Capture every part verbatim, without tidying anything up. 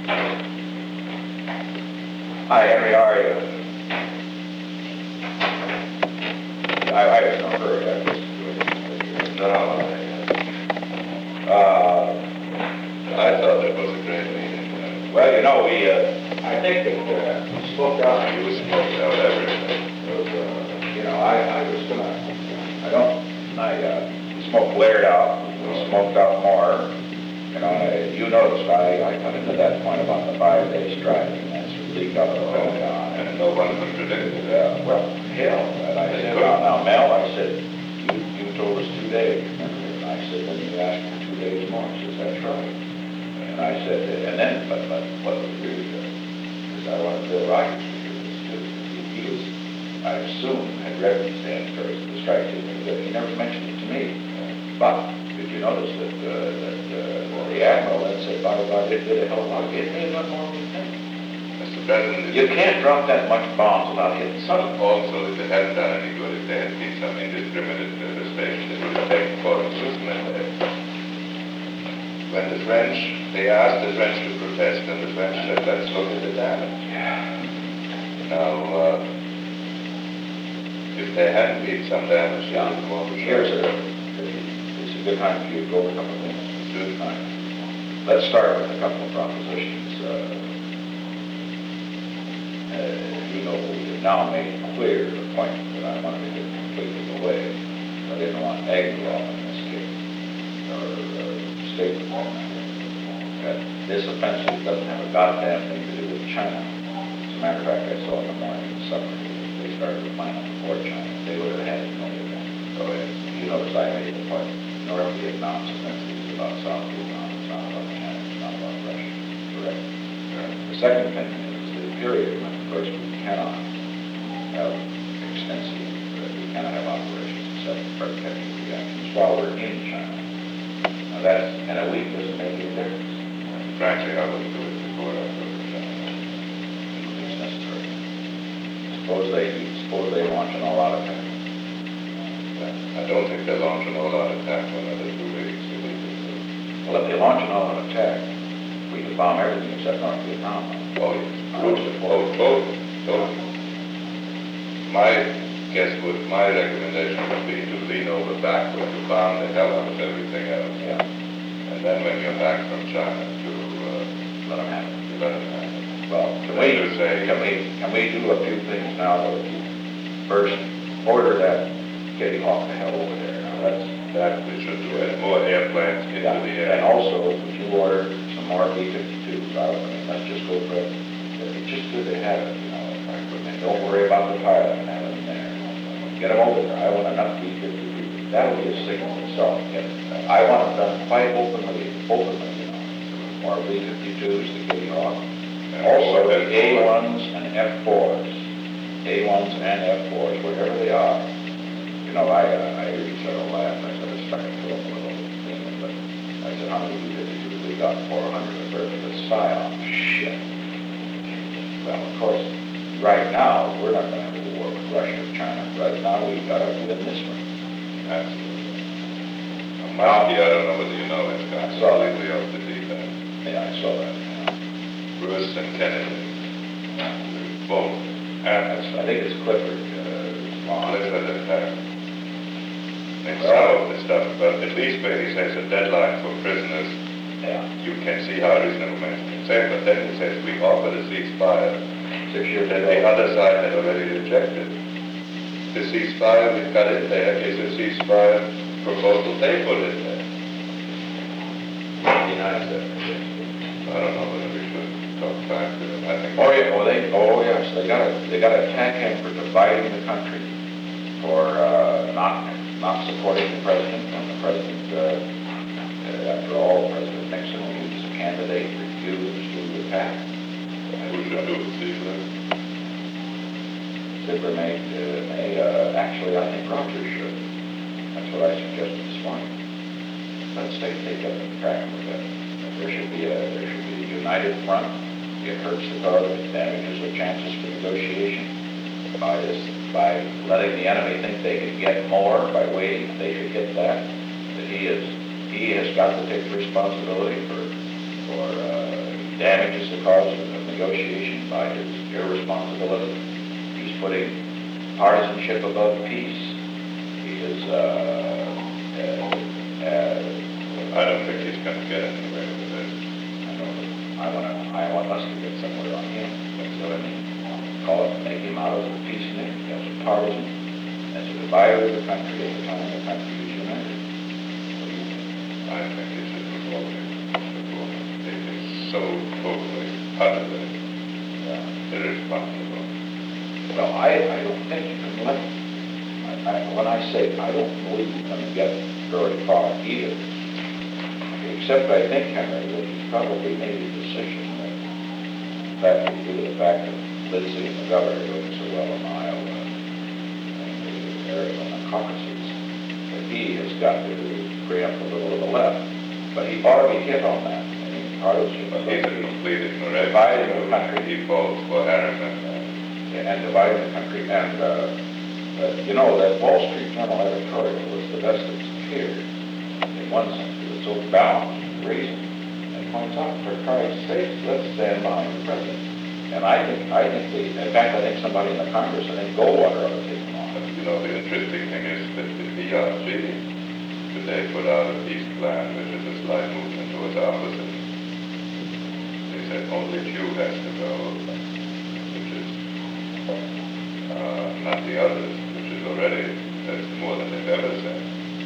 Hi, Henry, how are you? I, I have no hurry, I just doing it. No, Uh, I thought that was a great meeting. well, you know, we, uh, I think that, uh, we smoked out. You smoked out everything. It was, uh, you know, I, I was gonna, I don't, I, uh, smoke blared out, we smoked out more. You know, I, you noticed, I, I come into that point about the five-day strike, and that's leaked up the Pentagon. And no one contradicted it. Yeah, well, hell, and I said, now, now, Mel, I said, you, you told us two days, remember? And I said, then you asked for two days more. He says, that's right. And I said, and then, but, but, what was really good, because I wanted Bill Rogers to hear this too. He, he was, I assume, had read the stand first, the strike did good. He never mentioned it to me. But, did you notice that, uh, that, uh, the Admiral had said, by God, it did a hell of a lot, it made a lot more than you think. Mister President, You can't drop that much bombs without hitting something. also, if it hadn't done any good, if there had been some indiscriminate devastation, it would have taken Fort Susan there. When the French, they asked the French to protest, and the French said, let's look at the damage. Now, uh, if there hadn't been some damage, Yeah. it would more Here's a, it's a good time for you to go over a couple of things. It's a good time. Let's start with a couple of propositions. Uh, uh, you know, we have now made clear the point that I wanted to get completely away. I didn't want ag law in this case, or uh, state law. That this offensive doesn't have a goddamn thing to do with China. As a matter of fact, I saw in the morning the submarine, they started the plan before China. They would have had it no event. So uh, you notice I made the point, North Vietnam's offensive is about South Vietnam, it's not about China, it's not about Russia. Correct. The second thing is the period when, of course, we cannot have extensive, uh, we cannot have operations except for chemical reactions while we're in China. Now that's, and a week doesn't make any difference. Frankly, I wouldn't do it before I go to China. It's necessary. Suppose they, suppose they launch an all-out attack. I don't think they'll launch an all-out attack for another two weeks. If we do so. Well, if they launch an all-out attack, we could bomb everything except North Vietnam. Oh, yes. Oh, totally, totally. My guess would, my recommendation would be to lean over backward, to bomb the hell out of everything else. Yeah, And then when you're back from China, to, uh, let them have it. to let it happen. Well, can Let we, us say- can we, can we do a few things now, though? First, order that Kitty Hawk the hell over there. Now, that's, That we should do it, more airplanes into yeah. the And air. also, would you order some more B fifty-twos? I mean, let's just go for it. It's just good to have it, you know. And don't worry about the pilot and have them there. Get them over there. I want enough B fifty-twos. That'll be a signal itself. Get- I want them done quite openly, openly, you know. More B fifty-twos, the Kitty Hawk. Also, the A ones and F fours, A ones and F fours, wherever they are. You know, I, uh, I heard you sort of laugh, I said, it's starting to feel a little thing, but I said, how many did you we got? four hundred of birds with Scion. Shit. Well, of course, right now, we're not going to have a war with Russia or China. Right now, we've got to win this one. Absolutely. Muskie, I don't know whether you know, it's got saw that. completely off the deep end. Yeah, I saw that. Yeah. Bruce and Kennedy, both, That's, and I think it's Clifford, uh, law. Clifford and Harris. And Well- some of the stuff, but at least where he says a deadline for prisoners, Yeah, you can see how reasonable men can say, but then he says we offered a ceasefire six years that ago. the other side had already rejected. The ceasefire we've got in there is a ceasefire proposal they put in there. Denies that. I don't know whether we should talk back to them. I think. Oh, yeah, well, they, oh, yes, they gotta, they gotta attack him for dividing the country, for, uh, not, not supporting the president, and the president, uh, uh, after all, President Nixon, who was a candidate, refused to attack. Who should do it, Ziegler? Ziegler made, uh, may, uh, actually, I think Rogers should. That's what I suggested this morning. Let state take up the track with it. There should be a, there should be a united front. It hurts the cause, it damages the chances for negotiation. By this, by letting the enemy think they can get more by waiting, they should get that. That he is, he has got to take responsibility for, for, uh, damages the cause of negotiation by his irresponsibility. He's putting partisanship above peace. He is, uh, uh, uh, I don't think he's going to get anywhere with this. I don't know, I want to, I want us to get somewhere on him. That's what I mean. Call it, make him out as a peacenik, as a partisan, as a divider of the country at the time the country is united. What do you think? I think he should be voted. It is so totally, utterly Yeah. irresponsible. Well, I, I don't think you can let, I, I, when I say, I don't believe you're going to get very far either. Except I think, Henry, that he's probably made a decision that, in fact, due to the fact that Lindsay and the governor are doing so well in Iowa and the Arizona caucuses, that he has got to preempt a little of the left. But he ought to be hit on that. I mean, part of But he's a complete ignorant. dividing the country. He falls for Harriman. and dividing the country. And, uh, uh, you know, that Wall Street Journal editorial was the best that's appeared in one sense, because it's so balanced with reason. And points out, for Christ's sake, let's stand behind the president. And I think, I think, the, in fact, I think somebody in the Congress, I think Goldwater ought to take him on. But, you know, the interesting thing is that the B R G today put out a peace plan, which is a slight movement towards opposite. They said only few has to go, which is uh, not the others, which is already, that's more than they've ever said.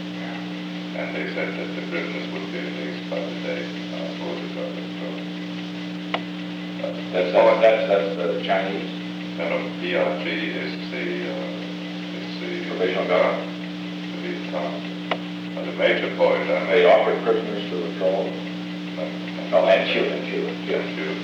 And they said that the prisoners would be released by the day uh, voted on it. So, uh, That's, that's, that's, that's the Chinese. no, no, B R G is the, uh, is the Provisional government. The Vietcong. Uh, the major point I They made. offered prisoners to withdraw. No, No, and Cuba, Cuba, Yes, Cuba. you.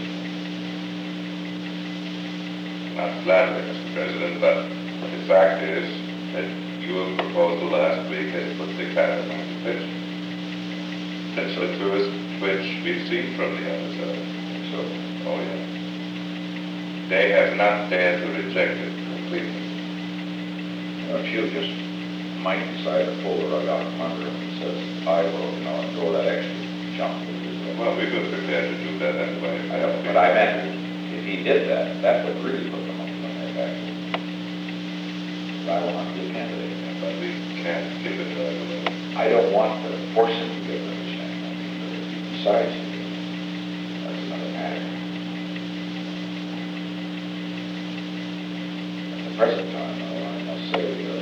Not flatly, Mister President, but the fact is that your proposal last week has put the cat among the fish. That's the truest twitch we've seen from the other side. So, Oh, yeah. They have not dared to reject it completely. you know, Cuba just might decide to pull the rug out from under him and says, I will, you know, and throw that extra chunk. Well, we were prepared to do that anyway. I don't, but I meant, if he did that, that would really put them on their back. I will not be a candidate. But we can't give it right away. I don't want to force him to give it a chance. I mean, but if he decides to give it, that's another matter. At the present time, though, I must say, uh,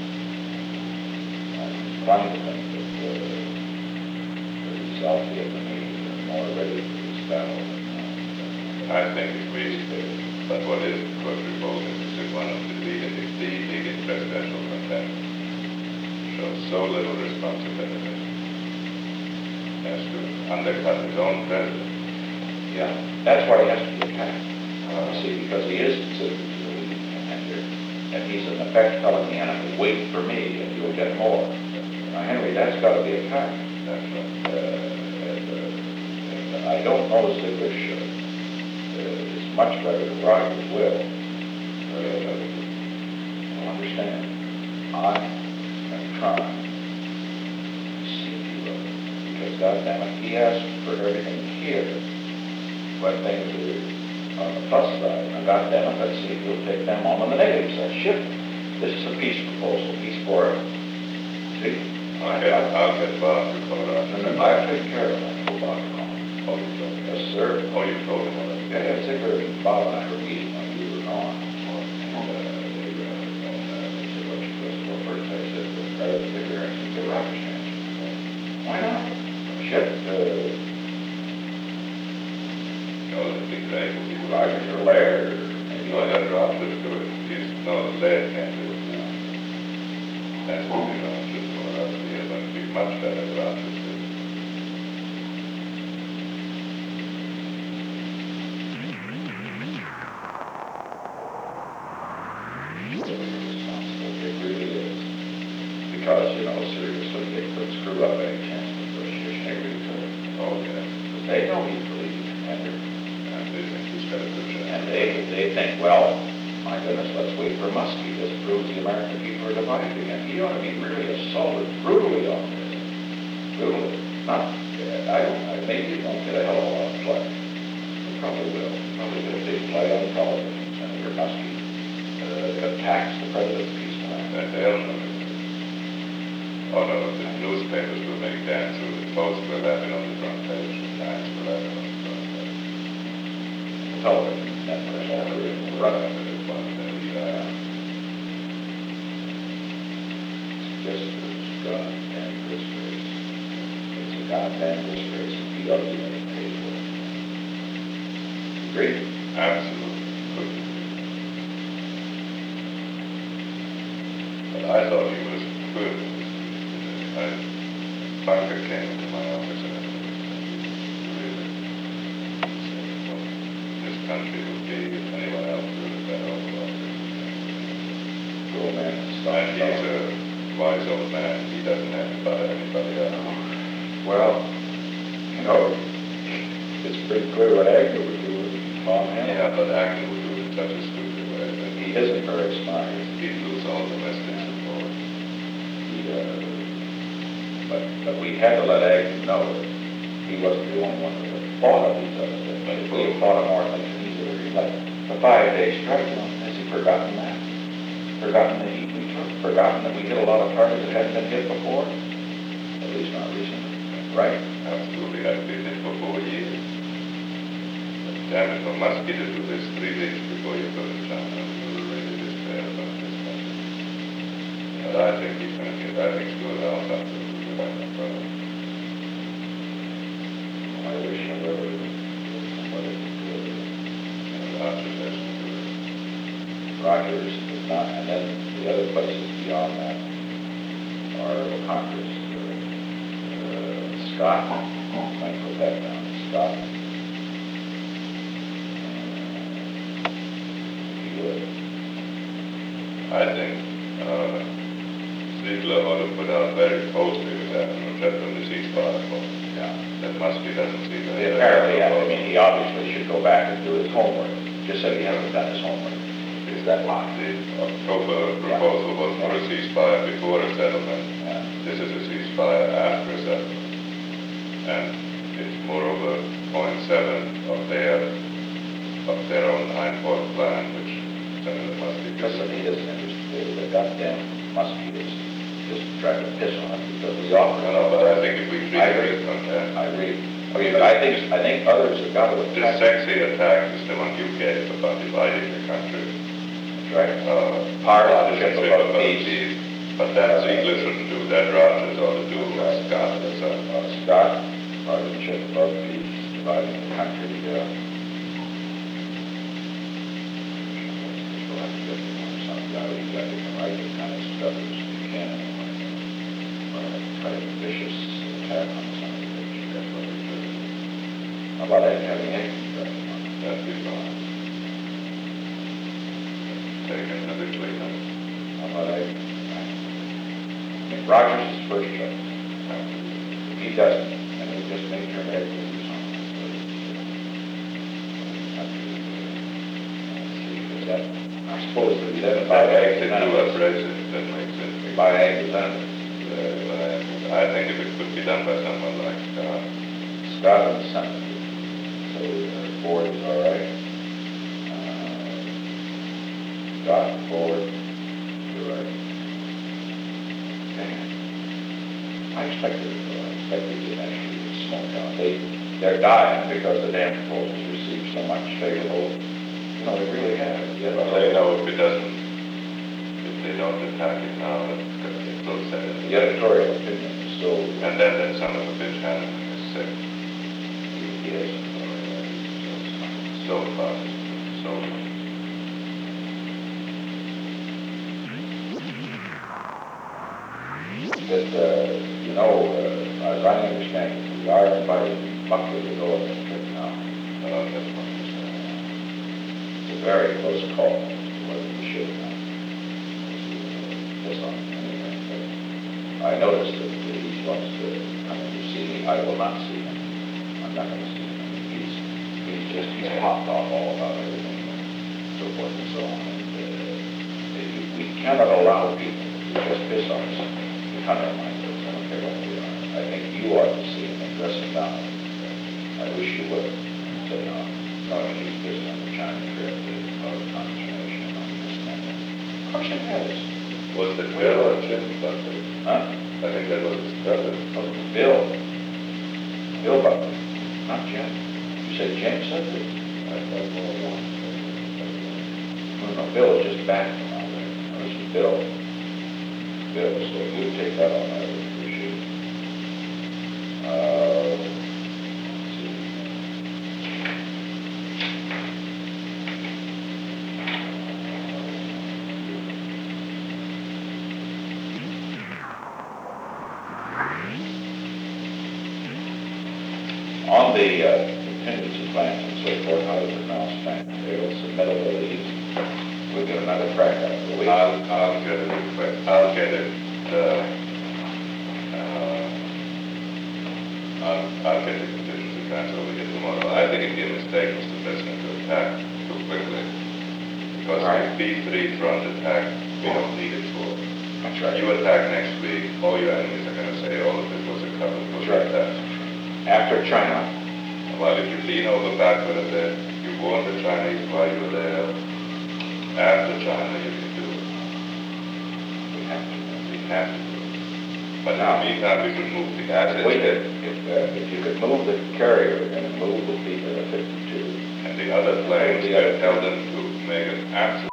I'm inclined to think that, uh, the South Vietnamese are more ready for this battle than, uh, I think if we, but what is, of course, revolting is that one of the leading, the leading presidential contenders shows so little responsibility as to undercut his own president. yeah, that's why he has to be attacked. Uh, see, because he is considered to be the leading contender, and he's in effect telling the enemy, wait for me and you'll get more. Now, Henry, that's got to be attacked. That's right. Uh, and, uh, and I don't know Ziglish uh, uh, is much better than Rogers will. Uh, you'll understand. I am trying to see you, because goddamn it, he asked for everything here, but things are on the plus side. Now, goddamn it, let's see if you'll take them on the negative side. Shit, this is a peace proposal, peace for it. See? I'll get, I'll get Bob to call it out. No, no, I take care of that. Go back home. Oh, you told me. Yes, sir. Oh, you told him already. Yeah, yeah, Ziegler and Bob and I were meeting when you were gone. And, uh, they, uh, and, uh, they said, what you supposed to go first? I said, well, try to Ziegler and see the Rogers chance. Why not? Shit, uh, No, that'd be great. If you Rogers or Laird, or maybe. No, that Rogers do it. He's, no, Laird can't do it now. That's what we Rogers for us. He is going to be much better than Rogers do. It really is. Because, you know, seriously, they could screw up any chance of negotiation. They really could. Oh, yeah. Because they know he's the leading contender. And they think he's got a good chance. And they, they think, well, my goodness, let's wait for Muskie. This proves the American people are divided again. He ought to be really assaulted brutally on this. Brutally. Not, I don't, I- maybe you don't get a hell of a lot of play. Probably will. Probably get a big play on television. Senator Muskie uh, attacks the president's peace plan. And they'll know. Oh no, the newspapers will make dance with the Post will have it on the front page, the Times will have it on the front page. Television networks all over the Right, run. but it's one thing, yeah. It's just a goddamn disgrace. It's a goddamn disgrace. He ought to be getting paid for it. Agreed? Absolutely. Couldn't. But I thought he was good. I, Bunker came to my office and I really said, well, this country would be if anyone else would have been over. Cool, man. Stop, And he's stop. a wise old man. He doesn't have to buy anybody else. Well, you know, it's pretty clear what Agnew would do with Tom Hanks. Yeah, but Agnew would do it in such a stupid way that He isn't very smart. he'd lose all domestic support. He, uh, but, but we had to let Agnew know that he wasn't the only one that fought of these other things. But if we had fought more things, he's already like the five-day strike, you know, has he forgotten that? Forgotten the heat we took? Forgotten that we hit a lot of targets that hadn't been hit before? At least not recently, right? Absolutely, I've been in for four years. But damn it, for Muskie to do this three days before you go to China, we were really despair about this country. But I think he's going to get, I think he's going to out after the brother. I wish I were somebody who could. And Rogers has to do it. Rogers is not, and then the other places beyond that are Congress. Uh, Scott, might put that down, Scott. Uh, he would. I think uh, Ziegler ought to put out very closely with that, that from the ceasefire. Yeah. That Muskie doesn't see that. Apparently, I mean, he obviously should go back and do his homework, just so he hasn't done his homework. Is that lot? The October proposal was for a ceasefire before a settlement. Yeah. This is a ceasefire after a settlement. And it's moreover point seven of their, of their own nine-point plan, which Senator Muskie Because just he isn't interested, the goddamn mosquitoes just trying to piss on us because we offer. No, no, but I think if we treat I it agree. as content, I agree. I mean, but I think, I think others have got to this attack. sexy attack is the one you gave about dividing the country. Right. Uh, Partisanship partisanship about about peace. peace. But that Ziegler shouldn't do, that Rogers ought to do, or Scott, or something. Uh, Scott, partisanship above peace, dividing the country, uh. Some guy who got to write the kind of stuff as you can. Or try a vicious attack on somebody that you got what we do. How about that having it? That'd be fine. Take another cleanup. How about that? I mean, Rogers is first choice. If he doesn't, and we just make sure that we do something. Is that, I suppose that we then by That ag makes it too abrasive, that makes it. by ag representative. Uh, I think if it could be done by someone like Scott. Scott and the Senate. So uh, Ford is all right. Uh, Scott, Ford, you're right. Man, I expected it though. I expected it actually to slow down. They, they're dying because the damn proposals received so much favorable. You know, they really have. Yeah, Well, they know if it doesn't, if they don't attack it now, it's going to get close to The it. editorial opinion is so. And then that son of a bitch Hanneman is sick. Yes. So fast, so But, uh, you know, uh, as I understand it, we are inviting Buckley to go on this trip now. uh, that's what I'm saying. It's a very close call as to whether we should or not. Just on anyway. But I noticed that he wants to come in to see me. I will not see him. I'm not going to see him. He's, he's just, he's popped off all about everything and so forth and so on. And, uh, we cannot allow people to just piss on us. We cannot remind us. I don't care what we are. I think you ought to see him and dress him down. I wish you would. Say, no. No, he's just on the China trip, the other conversation on this thing. Of course it has. Was it Bill or Jim Buckley? Huh? I think that was his brother. Oh, Bill. Bill Buckley, not Jim. You said Jim said that? I thought more one. No, no, Bill is just back from out there. No, this is Bill. Bill, so you take that on that issue. Uh, let's see. On the uh, contingency plans and so forth, how does it now stand? They'll submit a release. We'll get another crack at it. We- I'll, I'll get it, request- I'll get it, uh, uh, I'll, I'll get the contingency plans over here tomorrow. I think it'd be a mistake, Mister President, to attack too quickly. Because All right. if B three front attack, we don't need it for. That's right. You attack next week, all your enemies are gonna say, all of it was a cover for That's right. attack. After China, Well, if you lean over backward a bit, you warn the Chinese while you're there. After China, you can do it. we have to. We have to do it. But in Now- the meantime, we should move the assets. If we could, if, uh, if you could move the carrier and move the people at fifty-two, And the other planes, The you other- tell them to make an absolute.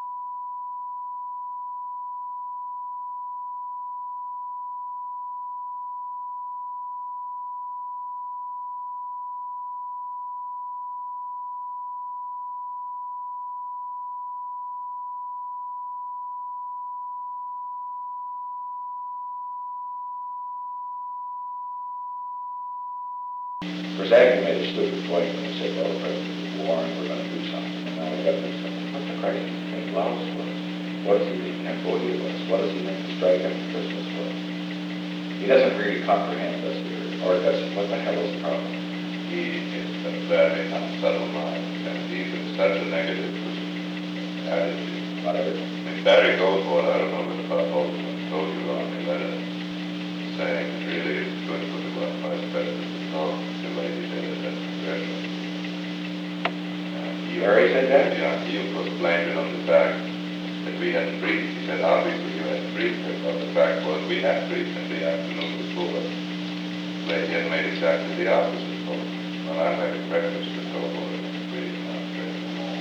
Chris Agnew made a stupid point when he said, well, the president is warned, we're gonna do something, and now we gotta do something. What's the Christ think Laos was? What does he think Cambodia was? What does he think the strike after Christmas was? He doesn't really comprehend us here, or does he? What the hell is the problem? He is a very unsubtle mind, and he's in such a negative attitude. Whatever. I mean, Barry Goldwater, I don't know if Bob Holtzman told you on the letter, saying it really is good for the vice president to talk the way he did it at the congressional. Uh, he Barry was- said that? Yeah, he was blaming on the fact that we hadn't briefed. He said, obviously you hadn't briefed him, but the fact was we had briefed him the afternoon before. But he had made exactly the opposite call. Well, I'm having breakfast with Goldwater and briefing not drinking more.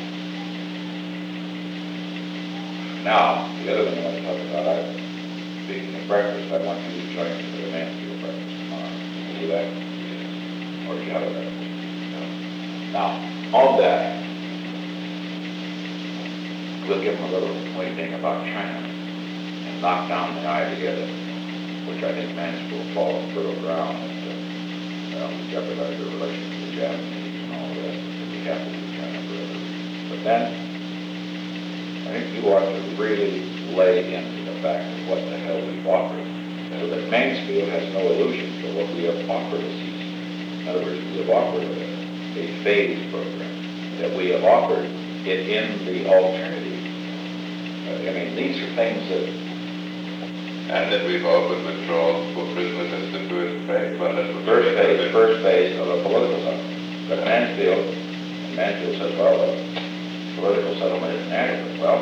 Now, the other thing I want to talk about, I, speaking of breakfast, I want you to join me for the Mansfield breakfast tomorrow. Can you do that? Or do you have a breakfast? No. Now, on that, we'll give them a little pointing about China and knock down the idea that, which I think Mansfield will fall on fertile ground and, uh, well, jeopardize your relations with the Japanese and all the rest, that we have to do China forever. But then, I think you ought to really lay into the fact of what the hell we've offered, so that Mansfield has no illusion for what we have offered a season. In other words, we have offered a, a phased program, that we have offered it in the alternative. Uh, I mean, these are things that, And that we've offered withdrawals for prisoners as the first phase. Well, that's what first we phase, have. first phase of a political settlement. But Mansfield, Mansfield says, well, the political settlement isn't adequate. Well,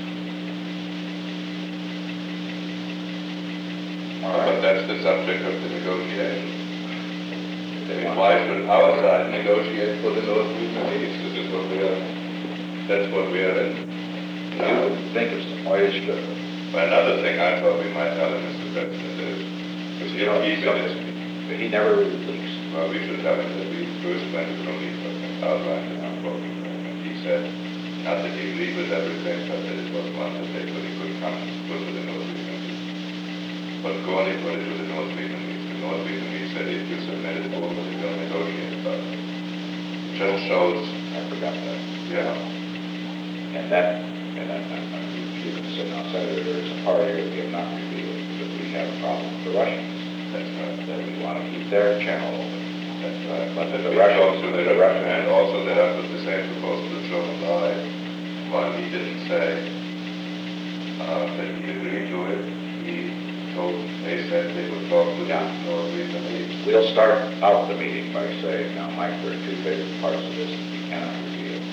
all But right. that's the subject of the negotiation. If I they mean, want- why should our side negotiate for the North Vietnamese? This is what we are, that's what we are in. You Now, would think it's the way it should. another thing I thought we might tell him, Mister President, is, because You he'll know, keep it, is, But he never really leaks. well, we should tell him that we first went to Rome and outlined in our program, and he said, not that he agreed with everything, but that it was one that they could, he could come and put to the North Vietnamese. But Gordy put it to the North Vietnamese. The North Vietnamese said, if you submit it over, we're going to negotiate about it. It just shows, I forgot that. yeah, And that, and then, uh, you can say, now, Senator, there's a part here we have not revealed, that we have a problem with the Russians, that's right. that we want to keep their channel open. That's right. But But the the Russians- also that, the Russians- and also that I put the same proposal to Joe Nye, while he didn't say, uh, that he agreed to it, he told, they said they would talk to the Yeah. North Vietnamese. We'll start out the meeting by saying, now, Mike, there are two basic parts of this that we cannot reveal.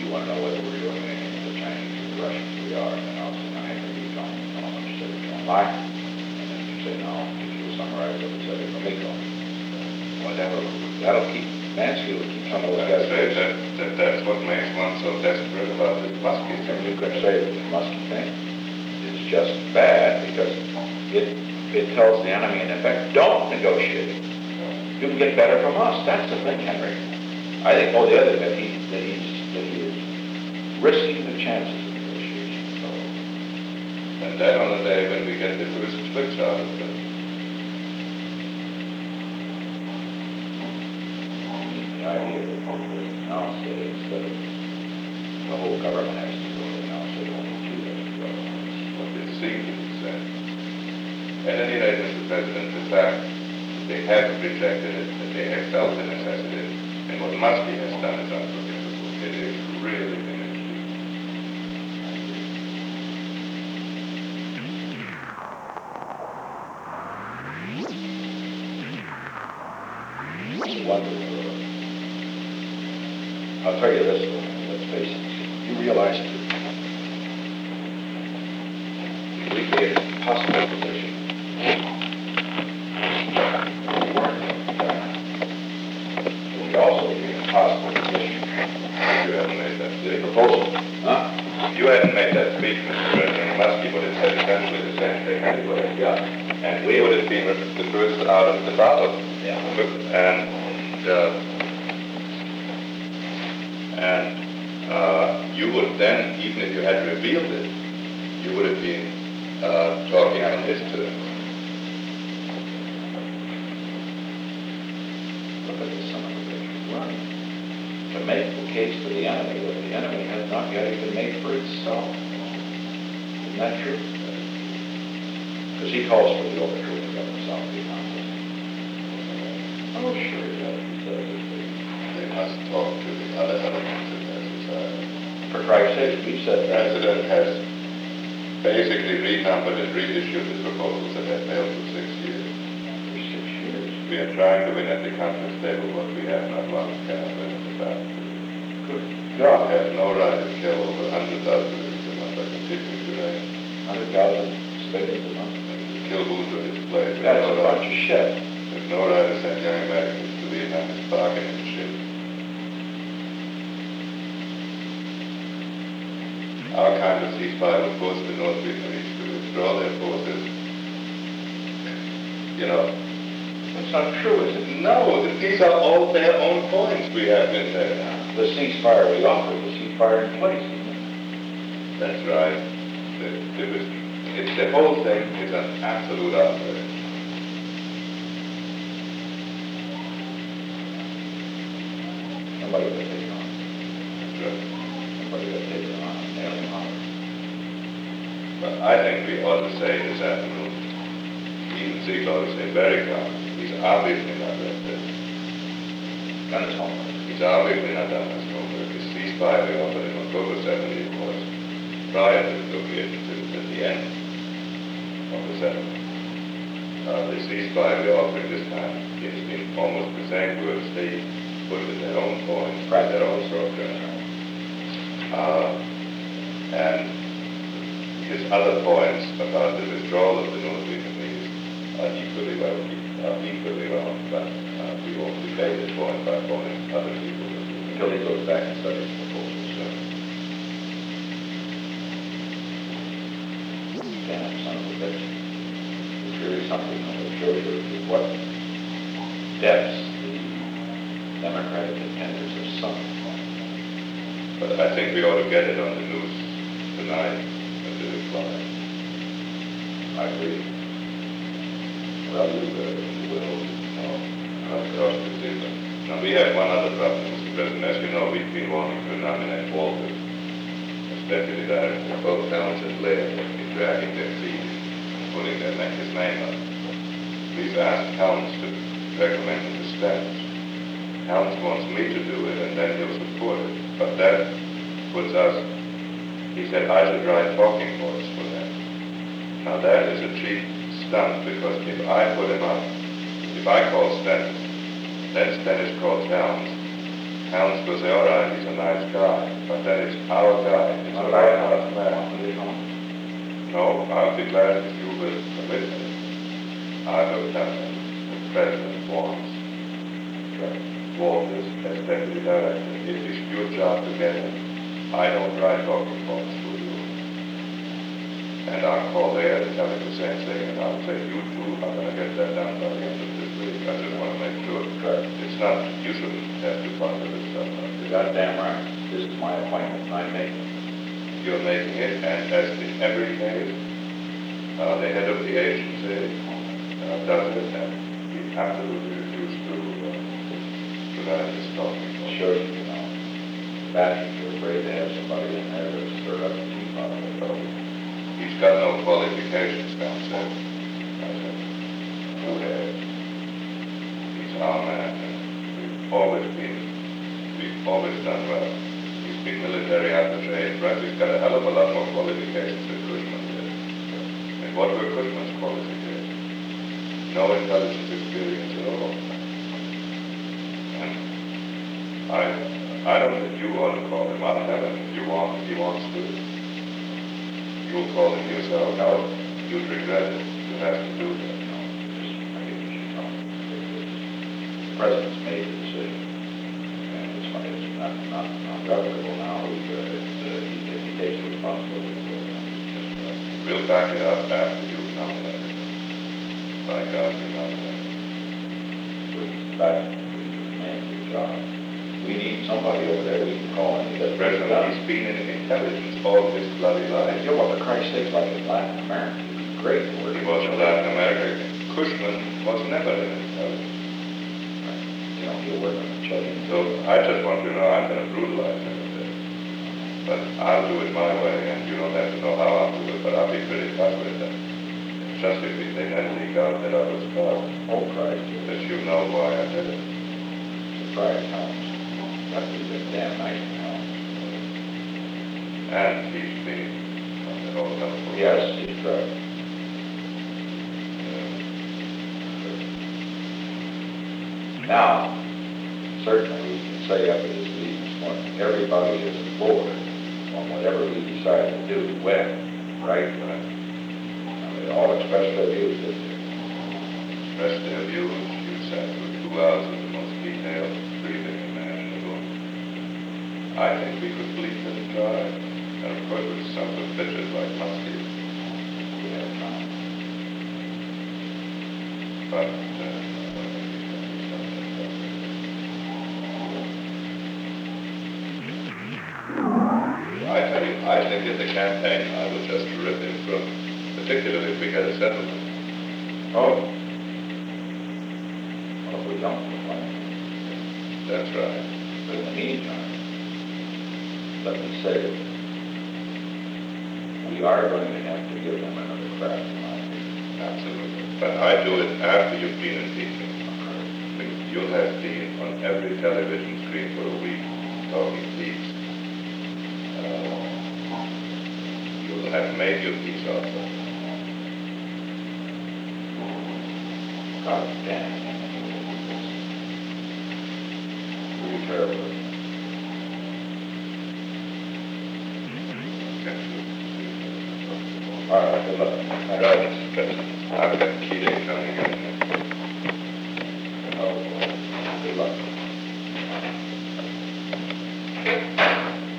you want to know whether we're doing anything with the Chinese or the Russians, we are, and then I'll say, no, Henry, you don't know how much said it's on line. And then you say, no, if you summarize what we said in the Miko. Well, that'll, that'll keep, Mansfield will keep some of those I'd guys. say that, that that's what makes one so desperate about this Muskie And thing. you could say that the Muskie thing is just bad because it, it tells the enemy, in effect, don't negotiate. You can get better from us. That's the thing, Henry. I think, oh, the other that he, that he's, that he is risking the chances of negotiation. So, And then on the day when we get the first switch out of it, the idea that we announce that instead of the whole government has to go, announce that only two has to go. what it seems to be said. At any rate, Mister President, the fact that they have rejected it, that they have felt the necessity, and what Muskie has done is unforgivable. It is really been Wonderful. I'll tell you this, though, let's face it, you realize that we'd be in an impossible position. We'd also be in an impossible position. You haven't made that The speech. proposal, huh? You hadn't made that speech, Mister President. Muskie would have said essentially the same thing anyway. Yeah. And we would have been the first out of the battle. Yeah. And, uh, and uh, you would then, even if you had revealed it, you would have been uh, talking on his terms. Look at this son of a bitch running to make the case to the enemy that the enemy has not yet even made for itself. Isn't that true? Because he calls for the overthrow of the government of South Vietnam. Oh, sure he does. He says it. They must talk to the other elements in their society. For Christ's sake, we said The that. President has basically renumbered and reissued the proposals that have failed for six years. For six years. We are trying to win at the conference table what we have not won, cannot win at the battle. Good God God. has no right to kill over one hundred thousand civilians a month by continuing to reign. Hundred thousand civilians a month. Kill who's with his place. That's a bunch of shit. There's no right to send young Americans to Vietnam as bargaining ship. Our kind of ceasefire would force the North Vietnamese to withdraw their forces. You know, That's not true, is it? no, these are all their own points we have in there. The ceasefire we offered, the ceasefire in place, isn't it? That's right. The, the, it's, the whole thing is an absolute outrage. Somebody would take it on. That's right. Somebody would take it on, nail him on. But I think we ought to say this afternoon, even Ziegler is say very calm. He's obviously not read this. Done his homework. He's obviously not done his homework. His ceasefire we offered in October seventeenth was prior to negotiations at the end of the settlement. Uh, the ceasefire we offered this time is in almost the same words they put in their own points, Right. their own structure. Uh, and his other points about the withdrawal of the North Vietnamese are equally well, are equally wrong, but uh, we won't debate this point by pointing other people. Until he goes back and studies the proposals. So, Damn son of a bitch. It's really something that will show you what depths the Democratic contenders have sunk. but I think we ought to get it on the news tonight as a reply. I agree. Well, you uh, you will. Uh, across the season. Now, we have one other problem, Mister President. As you know, we've been wanting to nominate Walters as deputy director. Both Helms and Blair have been dragging their feet, putting their neck his name up. We've asked Helms to recommend him to Spence. Helms wants me to do it, and then he'll support it. But that puts us, he said, I should write talking points for them. Now, that is a cheap stunt, because if I put him up, if I call Stennis, then Stennis calls Helms, Helms will say, all right, he's a nice guy, but that is our guy. It's a Not about lighthouse man. that. No, I'll be glad if you will permit me. I will tell him the president wants Walters as deputy director. It is your job to get him. I don't write talk reports for you. And I'll call there and tell him the same thing, and I'll say, you too, I'm going to get that done by the end of this week. I just want to make sure. Correct. It's not, you shouldn't have to bother this stuff. You're goddamn right. This is my appointment, and I'm making it. You're making it, and as in every case, uh, the head of the agency uh, does it, and he absolutely refused to, uh, to let us talk. Sure, you know, bastards are afraid to have somebody in there to stir up the teapot. He's got no qualifications, Tom said. I said, who has? He's our man, and we've always been, we've always done well. He's been military attaché in France. He's got a hell of a lot more qualifications than Cushman did. And what were Cushman's qualifications? No intelligence experience at all. And I, I don't think you ought to call him. I'll tell him if you want, if he wants to. You'll call him yourself. No, you'd regret it. You have to do that. No, just, I think we should talk. The president's made the decision, and it's, it's not, not, not revocable now. He's, uh, it's, uh, he, he takes responsibility for it. Just, uh, We'll back it up after you've nominated. By God, you're nominated. back to the man, your job. We need somebody over there we can call and he does. President, he's been in intelligence all his bloody life. You know what, the Christ sakes, like in Latin America, he's great for it. He was in Latin America. Cushman was never in intelligence. You know, he'll work on the children. So I just want you to know I'm going to brutalize him a bit. But I'll do it my way, and you don't have to know how I'll do it, but I'll be pretty tough with it. Just if we think that leak out that I was caught, Oh, Christ. that you know why I did it. Surprise house. That would be a damn nice house. And he's been on the whole level. Yes, he's right. Now, certainly we can say after this meeting this morning, everybody is on board on whatever we decide to do when, right? Right. And they all express their views, didn't they? Expressed their views. You sat through two hours of the most detailed briefing imaginable. I think we could bleed them dry. And of course, with some of the bitches like Muskie. We have time. But, uh, I don't think we can do something about it. I tell you, I think in the campaign, I would just rip him from, particularly if we get a settlement. Oh. Well, if we don't, we'll find That's right. But in the meantime, let me say that we are going to have to give them another crack, in my opinion. Absolutely. But I do it after you've been impeached. You'll have been on every television screen for a week talking peace. Uh, you'll have made your peace offer. God damn. Really terrible. All right, good luck. Right. I've got Keating coming in. Oh, good luck.